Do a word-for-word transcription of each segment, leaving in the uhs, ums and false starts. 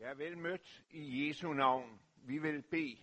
Ja, vel mødt i Jesu navn. Vi vil bede.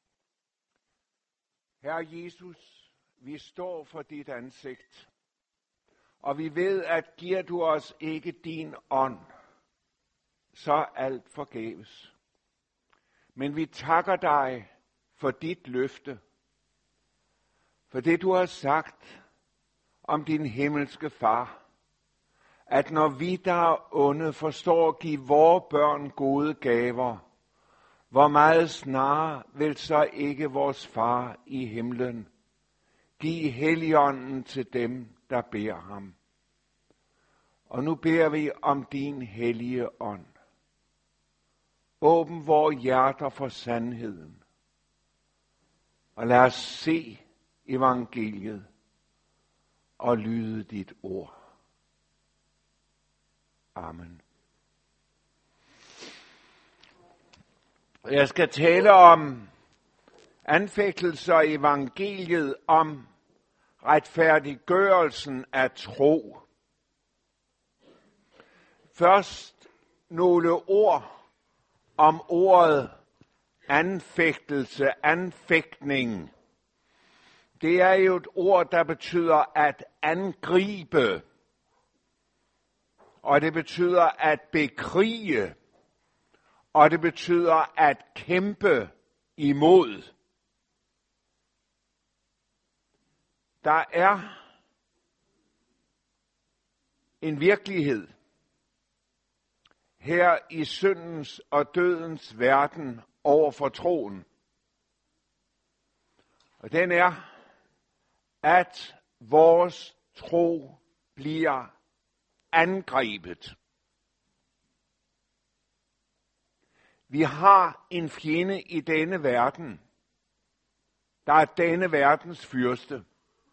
Herre Jesus, vi står for dit ansigt, og vi ved, at giver du os ikke din ånd, så er alt forgæves. Men vi takker dig for dit løfte, for det du har sagt om din himmelske far, at når vi, der er onde, forstår at give vore børn gode gaver, hvor meget snarere vil så ikke vores far i himlen give Helligånden til dem, der beder ham. Og nu beder vi om din hellige ånd. Åbn vores hjerter for sandheden, og lad os se evangeliet og lyde dit ord. Amen. Jeg skal tale om anfægtelser i evangeliet, om retfærdiggørelsen af tro. Først nogle ord om ordet anfægtelse, anfægtning. Det er jo et ord, der betyder at angribe. Og det betyder at bekrige, og det betyder at kæmpe imod. Der er en virkelighed her i syndens og dødens verden over for troen. Og den er, at vores tro bliver angrebet. Vi har en fjende i denne verden, der er denne verdens fyrste.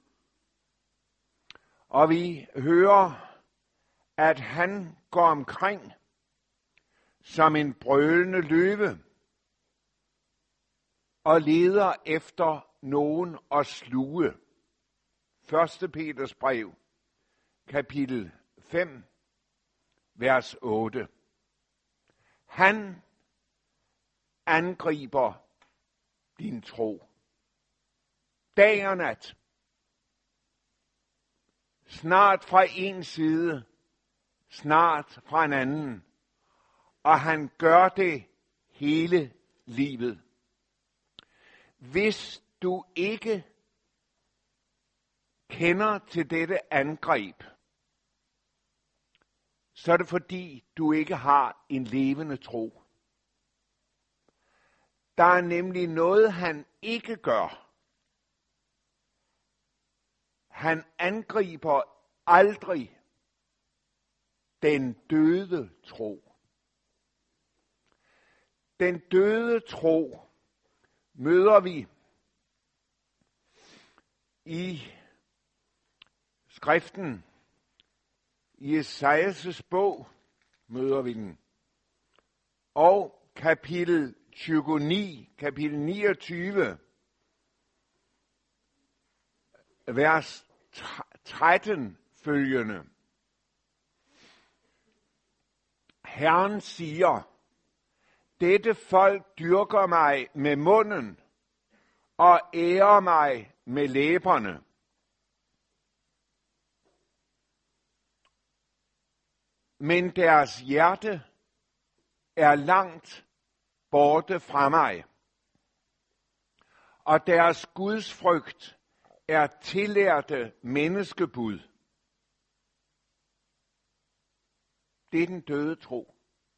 Og vi hører, at han går omkring som en brølende løve og leder efter nogen at sluge. Første Peters brev, kapitel fem, vers otte. Han angriber din tro. Dag og nat. Snart fra en side, snart fra en anden. Og han gør det hele livet. Hvis du ikke kender til dette angreb, så er det fordi, du ikke har en levende tro. Der er nemlig noget, han ikke gør. Han angriber aldrig den døde tro. Den døde tro møder vi i skriften. I Esajas' bog møder vi den. Og kapitel tyve, kapitel niogtyve, vers tretten følgende. Herren siger, dette folk dyrker mig med munden og ærer mig med læberne. Men deres hjerte er langt borte fra mig, og deres gudsfrygt er tillærte menneskebud. Det er den døde tro.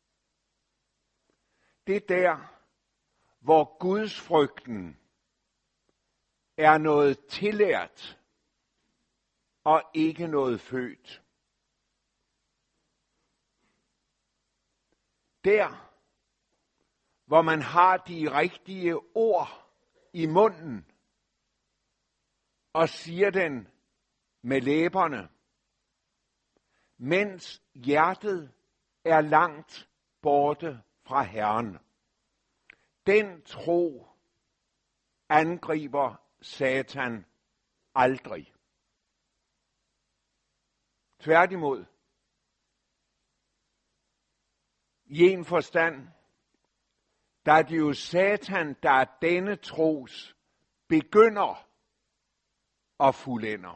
Det er der, hvor gudsfrygten er noget tillært og ikke noget født. Der, hvor man har de rigtige ord i munden og siger den med læberne, mens hjertet er langt borte fra Herren. Den tro angriber Satan aldrig. Tværtimod. I en forstand der er det jo Satan, der er denne tros begynder og fuldender.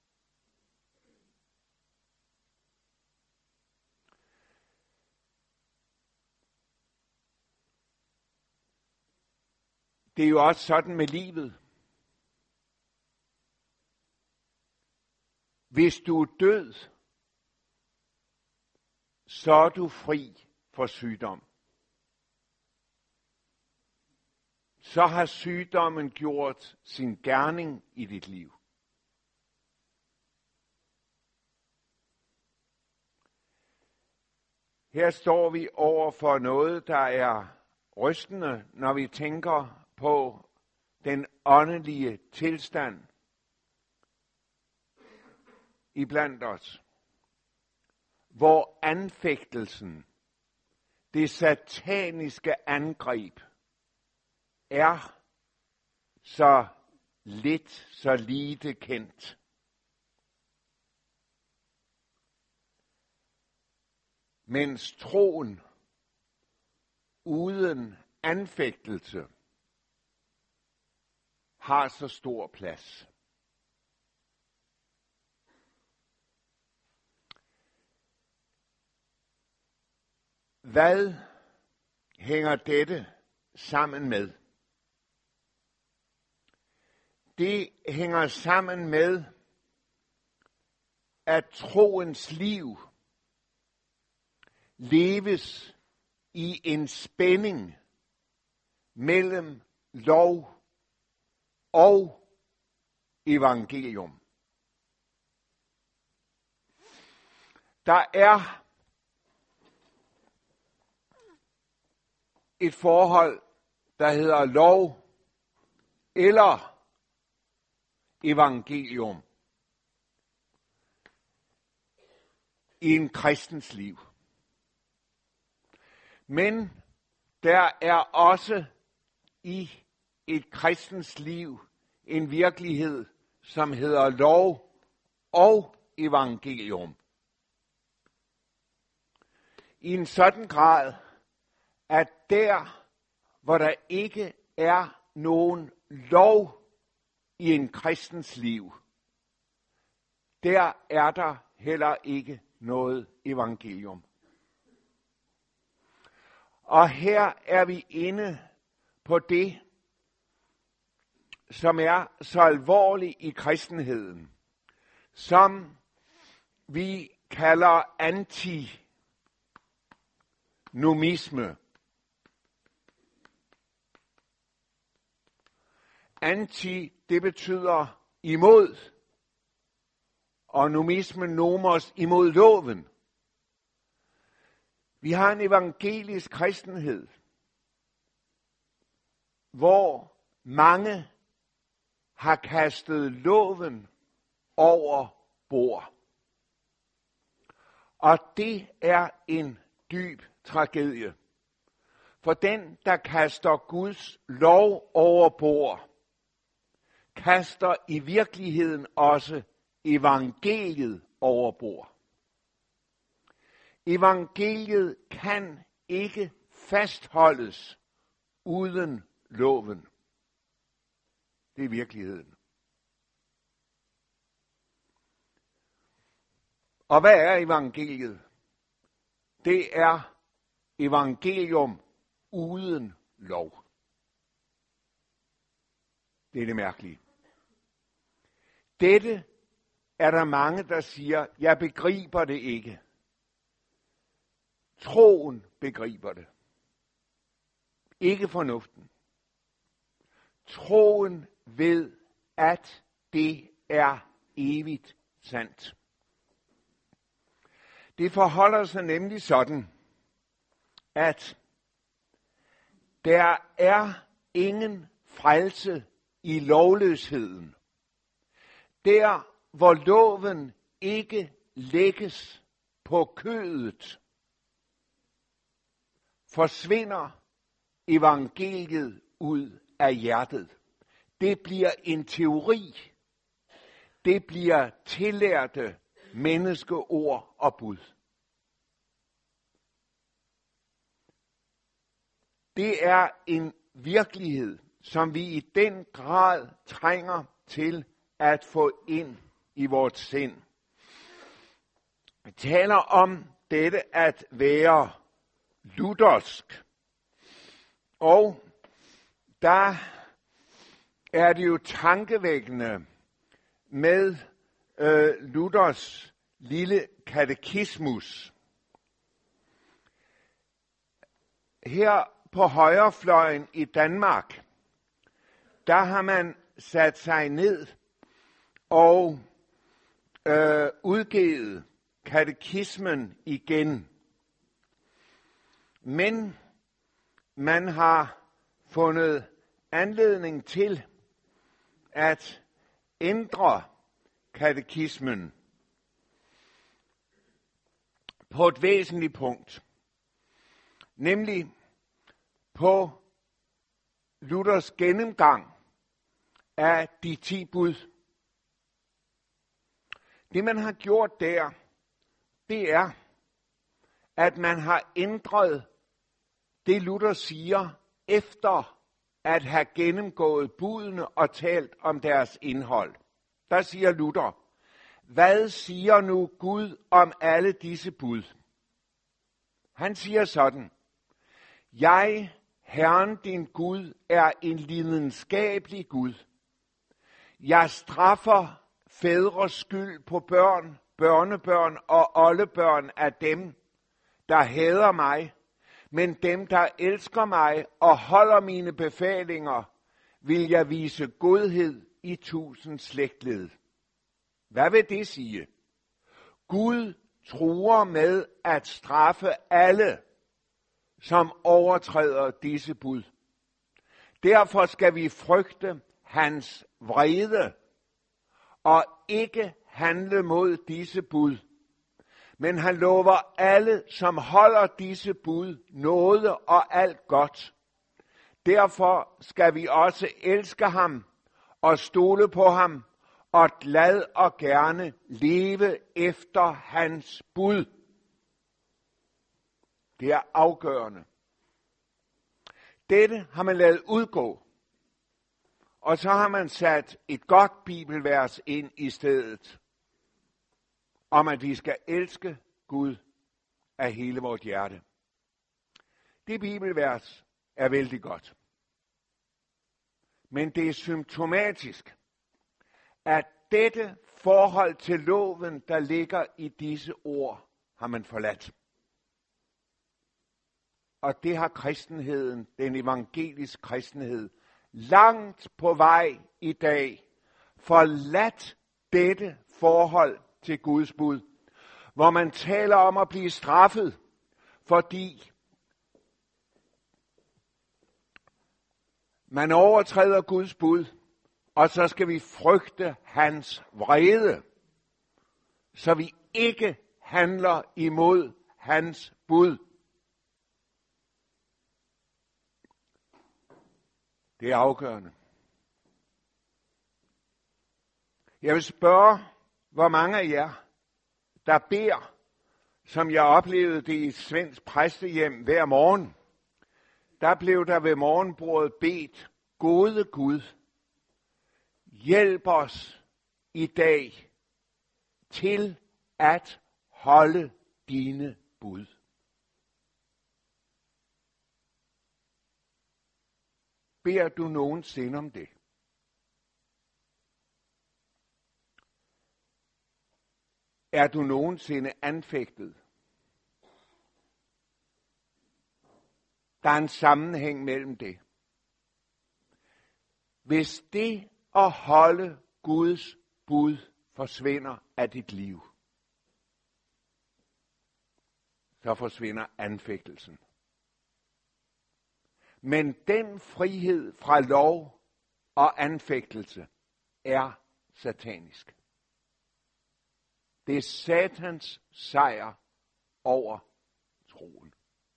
Det er jo også sådan med livet. Hvis du er død, så er du fri for sygdom. Så har sygdommen gjort sin gerning i dit liv. Her står vi over for noget, der er rystende, når vi tænker på den åndelige tilstand iblandt os, hvor anfægtelsen, det sataniske angreb, er så lidt, så lite kendt. Mens troen uden anfægtelse har så stor plads. Hvad hænger dette sammen med? Det hænger sammen med, at troens liv leves i en spænding mellem lov og evangelium. Der er et forhold, der hedder lov eller evangelium i en kristens liv. Men der er også i et kristens liv en virkelighed, som hedder lov og evangelium. I en sådan grad, at der, hvor der ikke er nogen lov i en kristens liv, der er der heller ikke noget evangelium. Og her er vi inde på det, som er så alvorligt i kristenheden, som vi kalder antinomisme. Anti, det betyder imod, og nomisme nomos imod loven. Vi har en evangelisk kristenhed, hvor mange har kastet loven over bord. Og det er en dyb tragedie. For den, der kaster Guds lov over bord, kaster i virkeligheden også evangeliet over bord. Evangeliet kan ikke fastholdes uden loven. Det er virkeligheden. Og hvad er evangeliet? Det er evangelium uden lov. Det er det mærkelige. Dette er der mange, der siger, jeg begriber det ikke. Troen begriber det. Ikke fornuften. Troen ved, at det er evigt sandt. Det forholder sig nemlig sådan, at der er ingen frelse i lovløsheden. Der, hvor loven ikke lægges på kødet, forsvinder evangeliet ud af hjertet. Det bliver en teori. Det bliver tillærte menneskeord og bud. det er en virkelighed, som vi i den grad trænger til at få ind i vores sind. Vi taler om dette at være luthersk. Og der er det jo tankevækkende med øh, Luthers lille katekismus. Her på højrefløjen i Danmark, der har man sat sig ned og øh, udgivet katekismen igen. Men man har fundet anledning til at ændre katekismen på et væsentligt punkt, nemlig på Luthers gennemgang af de ti bud. Det man har gjort der, det er, at man har ændret det Luther siger, efter at have gennemgået budene og talt om deres indhold. Der siger Luther, hvad siger nu Gud om alle disse bud? Han siger sådan, jeg, Herren din Gud, er en lidenskabelig Gud. Jeg straffer fædres skyld på børn, børnebørn og oldebørn af dem, der hader mig, men dem, der elsker mig og holder mine befalinger, vil jeg vise godhed i tusind slægtled. Hvad vil det sige? Gud truer med at straffe alle, som overtræder disse bud. Derfor skal vi frygte hans vrede og ikke handle mod disse bud. Men han lover alle, som holder disse bud, nåde og alt godt. Derfor skal vi også elske ham og stole på ham og glad og gerne leve efter hans bud. Det er afgørende. Dette har man ladet udgå, og så har man sat et godt bibelvers ind i stedet, om at vi skal elske Gud af hele vort hjerte. Det bibelvers er vældig godt. Men det er symptomatisk, at dette forhold til loven, der ligger i disse ord, har man forladt. Og det har kristenheden, den evangeliske kristenhed, langt på vej i dag forladt dette forhold til Guds bud, hvor man taler om at blive straffet, fordi man overtræder Guds bud, og så skal vi frygte hans vrede, så vi ikke handler imod hans bud. Det er afgørende. Jeg vil spørge, hvor mange af jer, der beder, som jeg oplevede det i et svensk præstehjem hver morgen, der blev der ved morgenbordet bedt, gode Gud, hjælp os i dag til at holde dine bud. Beder du nogensinde om det? Er du nogensinde anfægtet? Der er en sammenhæng mellem det. Hvis det at holde Guds bud forsvinder af dit liv, så forsvinder anfægtelsen. Men den frihed fra lov og anfægtelse er satanisk. Det er Satans sejr over troen.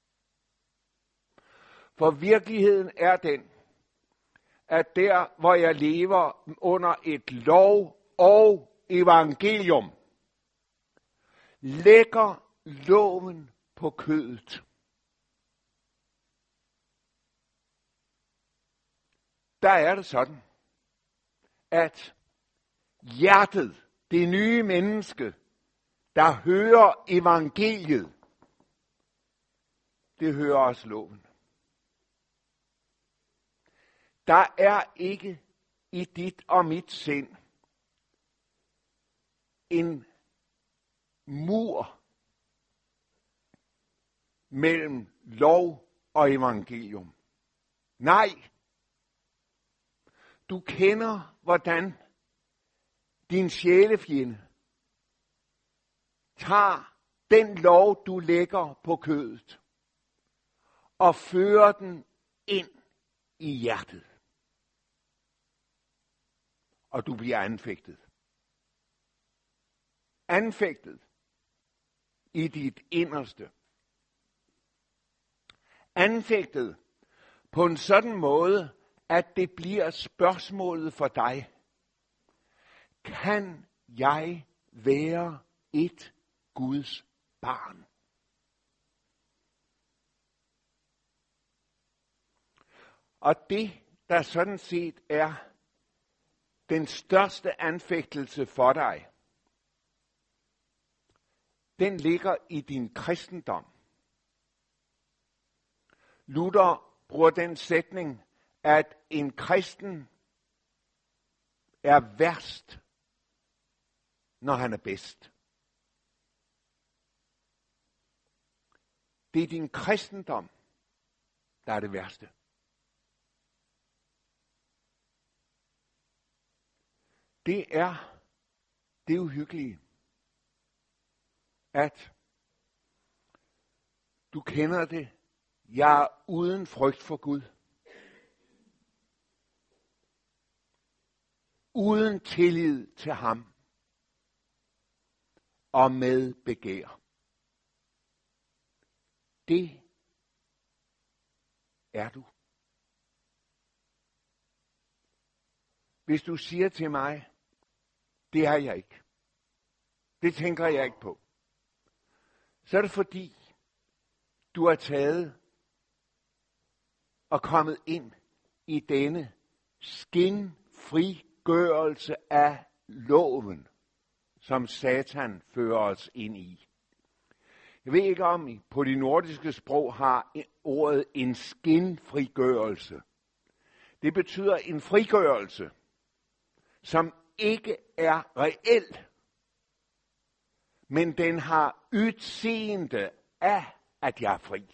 For virkeligheden er den, at der, hvor jeg lever under et lov og evangelium, lægger loven på kødet. der er det sådan, at hjertet, det nye menneske, der hører evangeliet, det hører også loven. Der er ikke i dit og mit sind en mur mellem lov og evangelium. Nej, du kender, hvordan din sjælefjende tager den lov, du lægger på kødet, og fører den ind i hjertet. Og du bliver anfægtet. Anfægtet i dit inderste. Anfægtet på en sådan måde, at det bliver spørgsmålet for dig. Kan jeg være et Guds barn? Og det, der sådan set er den største anfægtelse for dig, den ligger i din kristendom. Luther bruger den sætning, at en kristen er værst, når han er bedst. Det er din kristendom, der er det værste. Det er det uhyggelige, at du kender det, jeg er uden frygt for Gud. Uden tillid til ham. Og med begær. Det er du. Hvis du siger til mig, det er jeg ikke. Det tænker jeg ikke på. Så er det fordi, du er taget og kommet ind i denne skinfrigørelse af loven, som Satan fører os ind i. Jeg ved ikke, om I på de nordiske sprog har ordet en skinfrigørelse. Det betyder en frigørelse, som ikke er reel, men den har udseende af, at jeg er fri.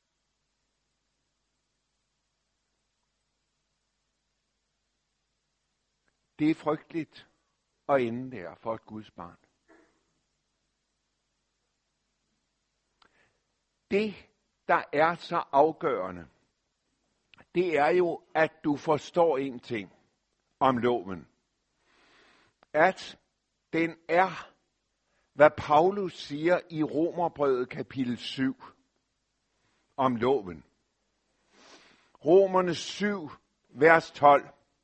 Det er frygteligt at ende der for et Guds barn. Det, der er så afgørende, det er jo, at du forstår en ting om loven. At den er, hvad Paulus siger i Romerbrevet kapitel syv om loven. Romerne syv, vers tolv.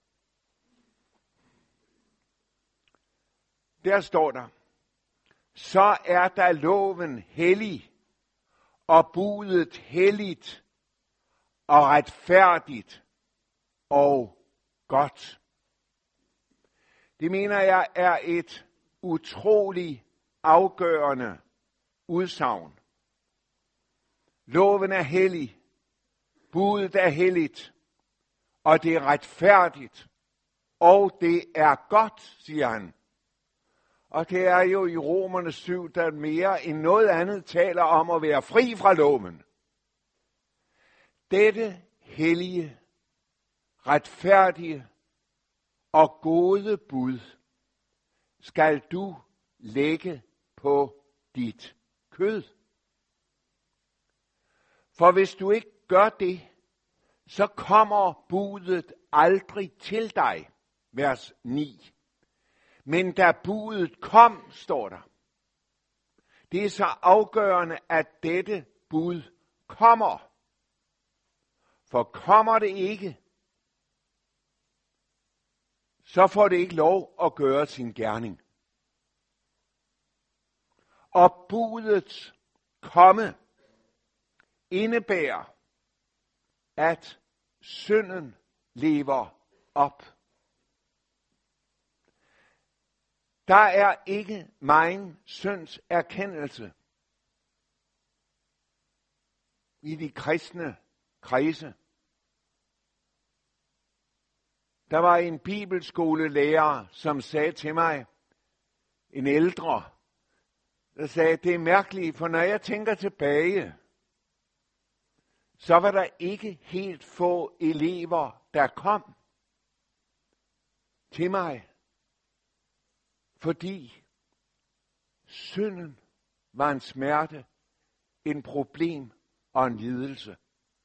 Der står der, så er der loven hellig, og budet helligt, og retfærdigt, og godt. Det mener jeg er et utroligt afgørende udsagn. Loven er hellig, budet er helligt, og det er retfærdigt, og det er godt, siger han. Og det er jo i Romerne syv, der mere end noget andet taler om at være fri fra loven. Dette hellige, retfærdige og gode bud skal du lægge på dit kød. For hvis du ikke gør det, så kommer budet aldrig til dig. Vers ni. Men da budet kom, står der. Det er så afgørende, at dette bud kommer. For kommer det ikke, så får det ikke lov at gøre sin gerning. Og budets komme indebærer, at synden lever op. Der er ikke megen synds erkendelse i de kristne kredse. Der var en bibelskolelærer, som sagde til mig, en ældre, der sagde, det er mærkeligt, for når jeg tænker tilbage, så var der ikke helt få elever, der kom til mig, fordi synden var en smerte, en problem og en lidelse.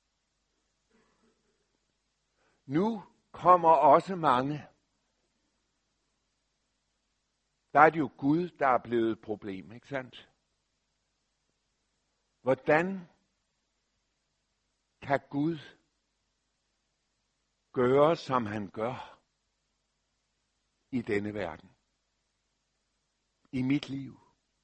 Nu kommer også mange. Der er det jo Gud, der er blevet et problem, ikke sandt? Hvordan kan Gud gøre, som han gør i denne verden? I mit liv?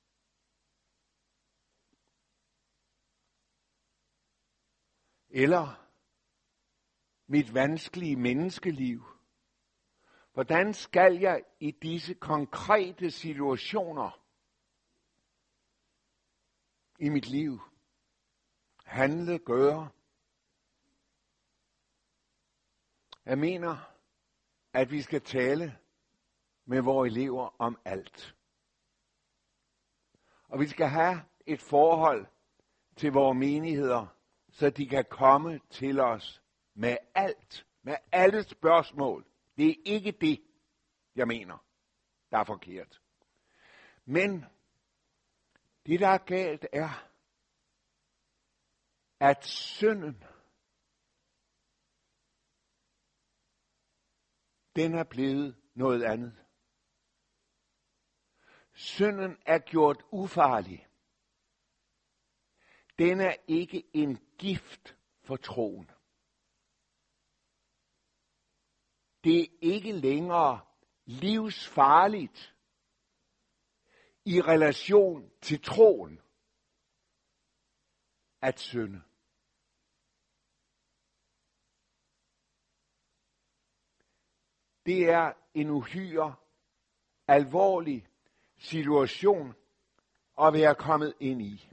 Eller mit vanskelige menneskeliv? Hvordan skal jeg i disse konkrete situationer i mit liv handle, gøre? Jeg mener, at vi skal tale med vores elever om alt. Og vi skal have et forhold til vores menigheder, så de kan komme til os med alt, med alle spørgsmål. Det er ikke det, jeg mener, der er forkert. Men det, der er galt, er, at synden, den er blevet noget andet. Synden er gjort ufarlig. Den er ikke en gift for troen. Det er ikke længere livsfarligt i relation til troen at synde. Det er en uhyre alvorlig situation at være kommet ind i.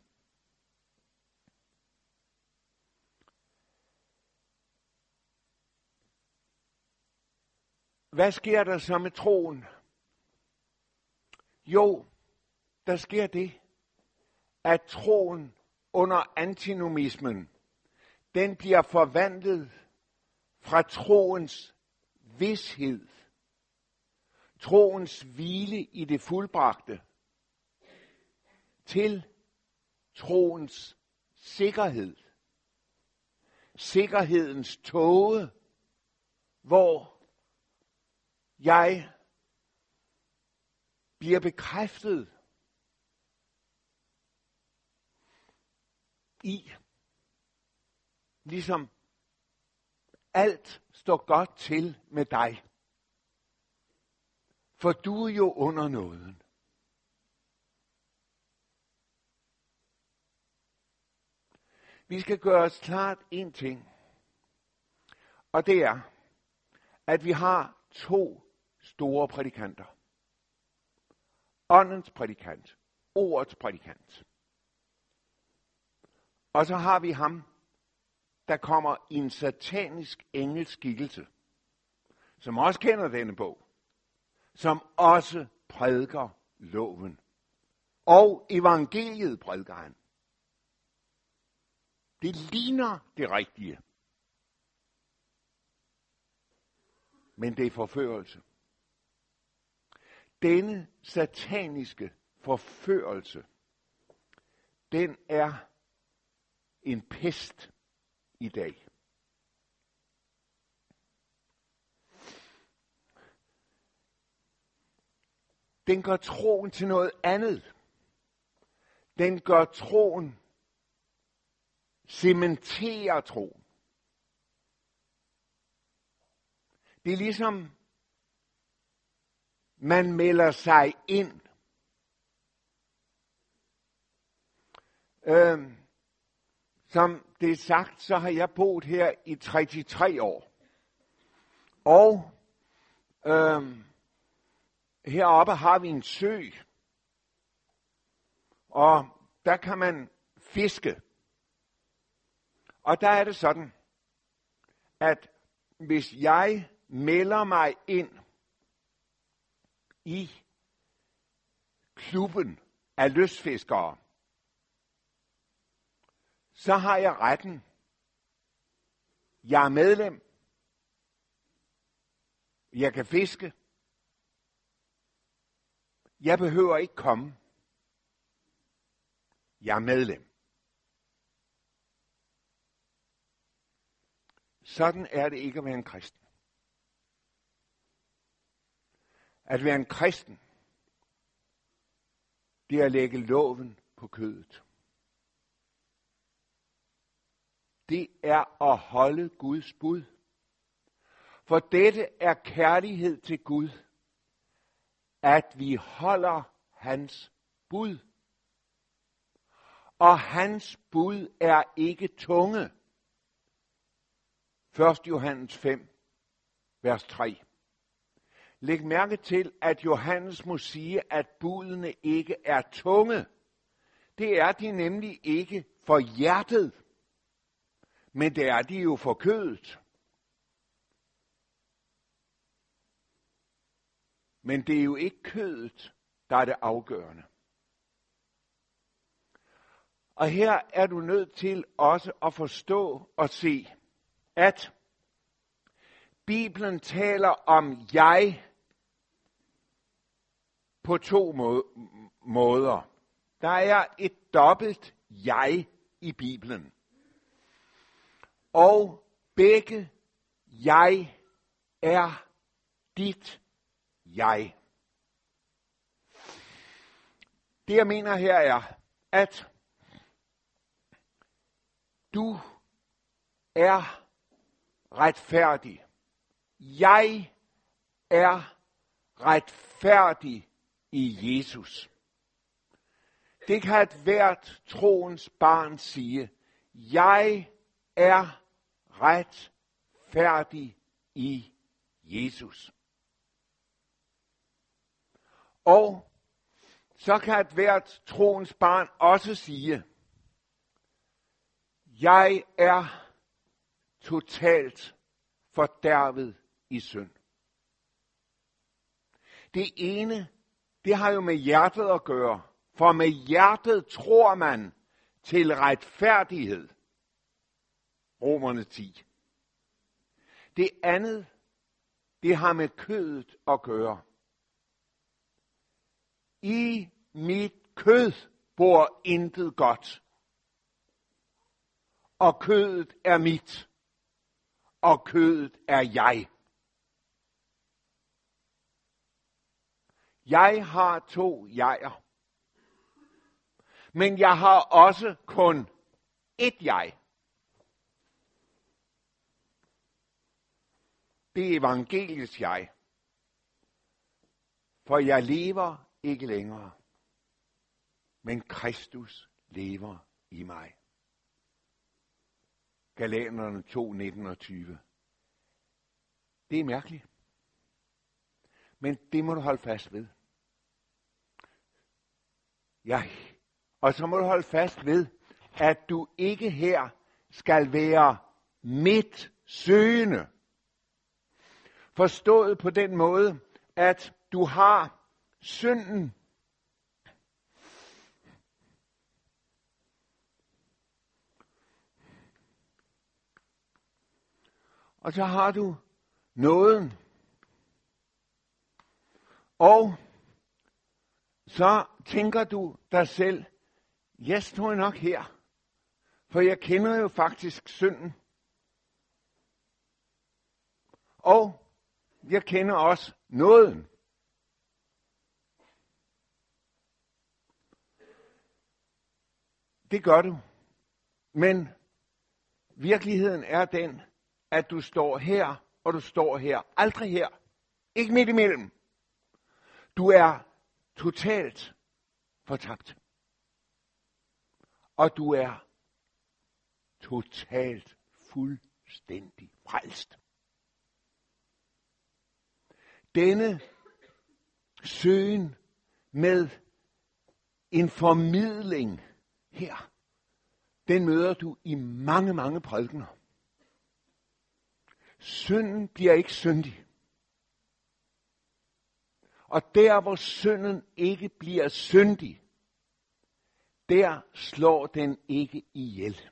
Hvad sker der så med troen? Jo, der sker det, at troen under antinomismen, den bliver forvandlet fra troens vished, troens hvile i det fuldbragte, til troens sikkerhed. Sikkerhedens tåge, hvor jeg bliver bekræftet i, ligesom alt står godt til med dig. For du er jo under nåden. Vi skal gøre os klart en ting, og det er, at vi har to store prædikanter. Åndens prædikant, ordets prædikant. Og så har vi ham, der kommer i en satanisk engelskikkelse, som også kender denne bog, som også prædiker loven. Og evangeliet prædiker han. Det ligner det rigtige. Men det er forførelse. Denne sataniske forførelse, den er en pest i dag. Den gør troen til noget andet. Den gør troen, cementerer troen. Det er ligesom, man melder sig ind. Øhm, som det er sagt, så har jeg boet her i treogtredive år. Og Øhm, heroppe har vi en sø, og der kan man fiske. Og der er det sådan, at hvis jeg melder mig ind i klubben af lystfiskere, så har jeg retten. Jeg er medlem. Jeg kan fiske. Jeg behøver ikke komme. Jeg er medlem. Sådan er det ikke at være en kristen. At være en kristen, det er at lægge loven på kødet. Det er at holde Guds bud. For dette er kærlighed til Gud, at vi holder hans bud. Og hans bud er ikke tunge. første Johannes fem, vers tre. Læg mærke til, at Johannes må sige, at budene ikke er tunge. Det er de nemlig ikke for hjertet, men det er de jo for kødet. Men det er jo ikke kødet, der er det afgørende. Og her er du nødt til også at forstå og se, at Bibelen taler om jeg på to må- måder. Der er et dobbelt jeg i Bibelen. Og begge jeg er dit jeg. Det jeg mener her er, at du er retfærdig. Jeg er retfærdig i Jesus. Det kan et hvert troens barn sige. Jeg er retfærdig i Jesus. Og så kan et hvert troens barn også sige, jeg er totalt fordærvet i synd. Det ene, det har jo med hjertet at gøre, for med hjertet tror man til retfærdighed. Romerne ti. Det andet, det har med kødet at gøre. I mit kød bor intet godt. Og kødet er mit. Og kødet er jeg. Jeg har to jeger. Men jeg har også kun ét jeg. Det er evangeliets jeg. For jeg lever ikke længere, men Kristus lever i mig. Galaterne to, nitten og tyve. Det er mærkeligt. Men det må du holde fast ved. Ja. Og så må du holde fast ved, at du ikke her skal være midt søgende. Forstået på den måde, at du har synden. Og så har du nåden. Og så tænker du dig selv, jeg står nok her, for jeg kender jo faktisk synden. Og jeg kender også nåden. Det gør du. Men virkeligheden er den, at du står her, og du står her. Aldrig her. Ikke midt imellem. Du er totalt fortabt. Og du er totalt fuldstændig frelst. denne søgen med en formidling her, den møder du i mange, mange prædikener. Synden bliver ikke syndig. Og der, hvor synden ikke bliver syndig, der slår den ikke ihjel.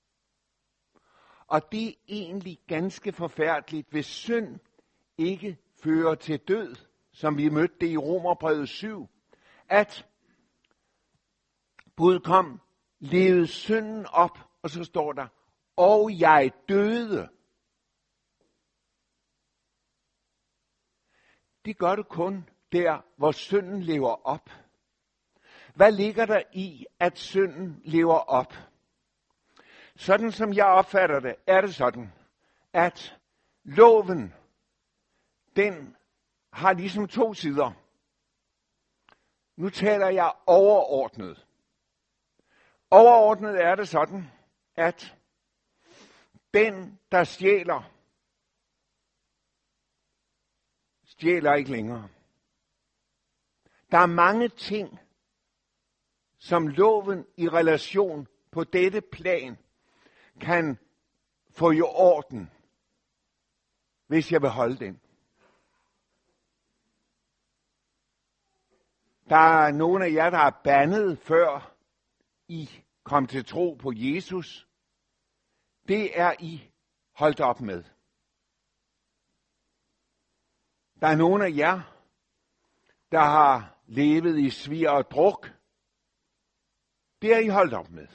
Og det er egentlig ganske forfærdeligt, hvis synd ikke fører til død, som vi mødte det i Romerbrevet syv, at Gud kom, levede synden op, og så står der, og jeg døde. Det gør du kun der, hvor synden lever op. Hvad ligger der i, at synden lever op? Sådan som jeg opfatter det, er det sådan, at loven, den har ligesom to sider. Nu taler jeg overordnet. Overordnet er det sådan, at den, der stjæler, stjæler ikke længere. Der er mange ting, som loven i relation på dette plan kan få i orden, hvis jeg vil holde den. Der er nogle af jer, der er bandet før I kom til tro på Jesus. Det er I holdt op med. Der er nogle af jer, der har levet i svir og druk. Det er I holdt op med.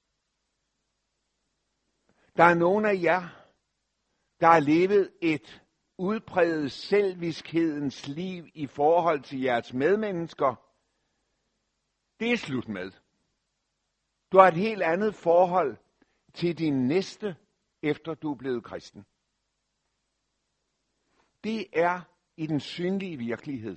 Der er nogle af jer, der har levet et udpræget selviskhedens liv i forhold til jeres medmennesker. Det er slut med. Du har et helt andet forhold til din næste, efter du er blevet kristen. Det er i den synlige virkelighed.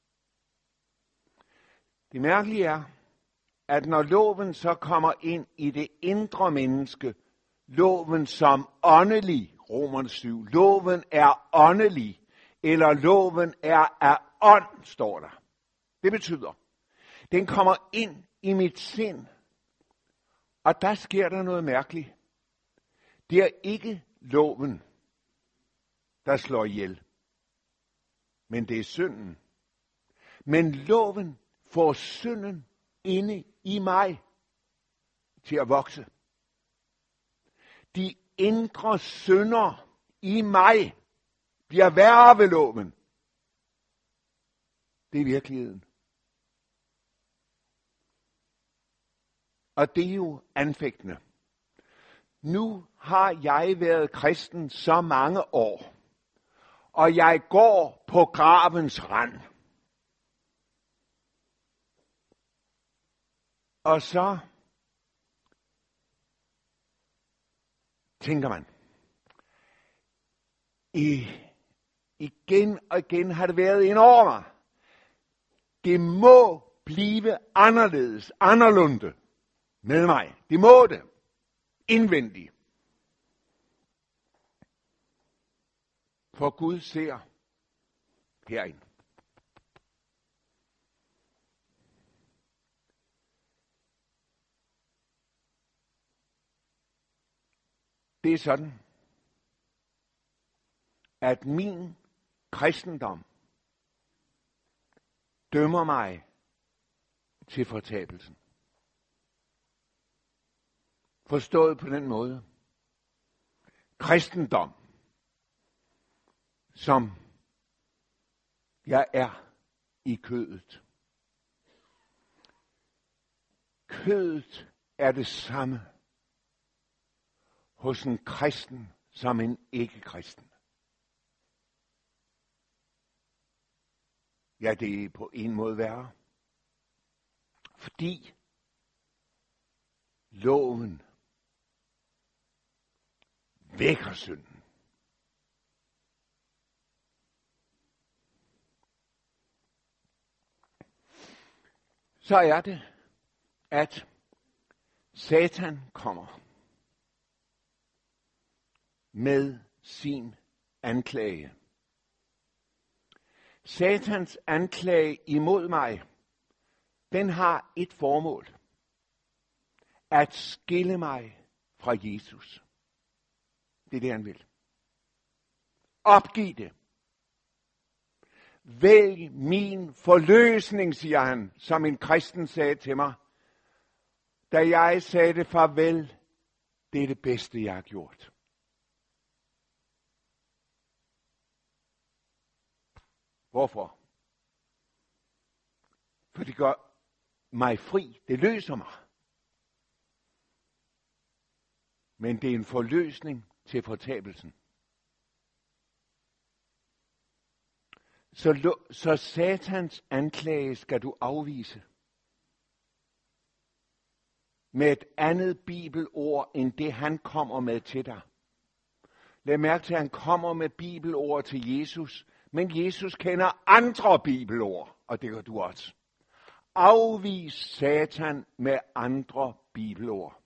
Det mærkelige er, at når loven så kommer ind i det indre menneske, loven som åndelig, Romerne syv, loven er åndelig, eller loven er af ånd, står der. Det betyder, den kommer ind i mit sind, og der sker der noget mærkeligt. Det er ikke loven, der slår ihjel, men det er synden. Men loven får synden inde i mig til at vokse. De indre synder i mig bliver værre ved loven. Det er virkeligheden. Og det er jo anfægtende. Nu har jeg været kristen så mange år, og jeg går på gravens rand. Og så tænker man, I, igen og igen har det været ind over mig. Det må blive anderledes, anderledes med mig. Det må det. Indvendigt. For Gud ser herind. Det er sådan, at min kristendom dømmer mig til fortabelsen. Forstået på den måde. Kristendom, som jeg er i kødet. Kødet er det samme hos en kristen som en ikke-kristen. Ja, det er på en måde værre. Fordi loven vækker synden. Så er det, at Satan kommer med sin anklage. Satans anklage imod mig, den har et formål. At skille mig fra Jesus. Det er det, han vil. Opgiv det. Vælg min forløsning, siger han, som en kristen sagde til mig. Da jeg sagde det farvel, det er det bedste, jeg har gjort. Hvorfor? For det gør mig fri. Det løser mig. Men det er en forløsning til fortabelsen. Så, så Satans anklage skal du afvise. Med et andet bibelord, end det han kommer med til dig. Læg mærke til, at han kommer med bibelord til Jesus, men Jesus kender andre bibelord, og det gør du også. Afvis Satan med andre bibelord.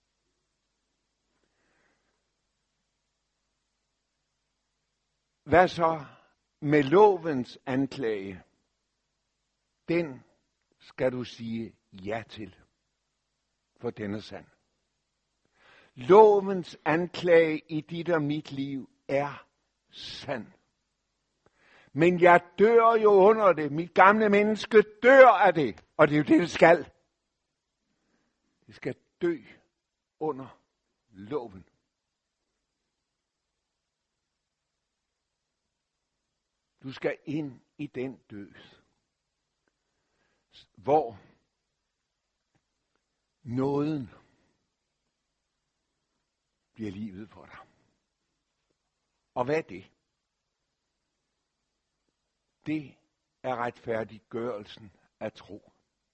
Hvad så med lovens anklage? Den skal du sige ja til, for den er sand. Lovens anklage i dit og mit liv er sand. Men jeg dør jo under det. Mit gamle menneske dør af det. Og det er jo det, det skal. Det skal dø under loven. Du skal ind i den død, hvor nåden bliver livet for dig. Og hvad er det? Det er retfærdiggørelsen af tro.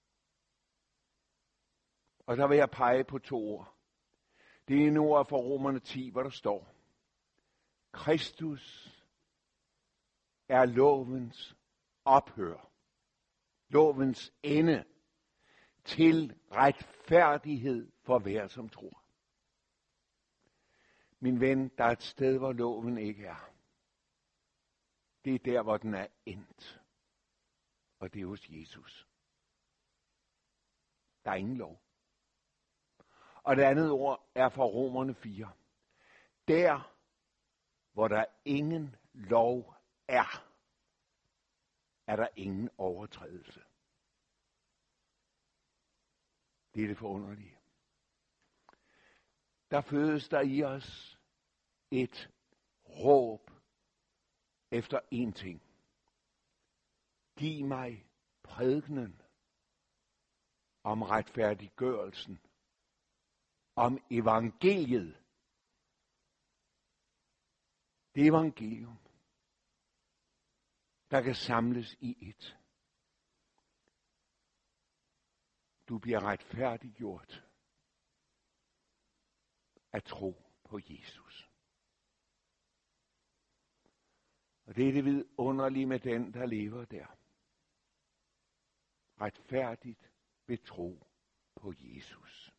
Og der vil jeg pege på to ord. Det ene ord er fra Romerne ti, hvor der står: Kristus er lovens ophør, lovens ende til retfærdighed for hver som tror. Min ven, der er et sted, hvor loven ikke er. Det er der, hvor den er endt. Og det er hos Jesus. Der er ingen lov. Og det andet ord er fra Romerne fire. Der, hvor der ingen lov er, er der ingen overtrædelse. Det er det forunderlige. Der fødes der i os et råb efter én ting. Giv mig prædikenen om retfærdiggørelsen, om evangeliet. Det evangelium, der kan samles i ét. Du bliver retfærdiggjort at tro på Jesus. Og det er det vidunderlige med den, der lever der. Retfærdigt ved tro på Jesus.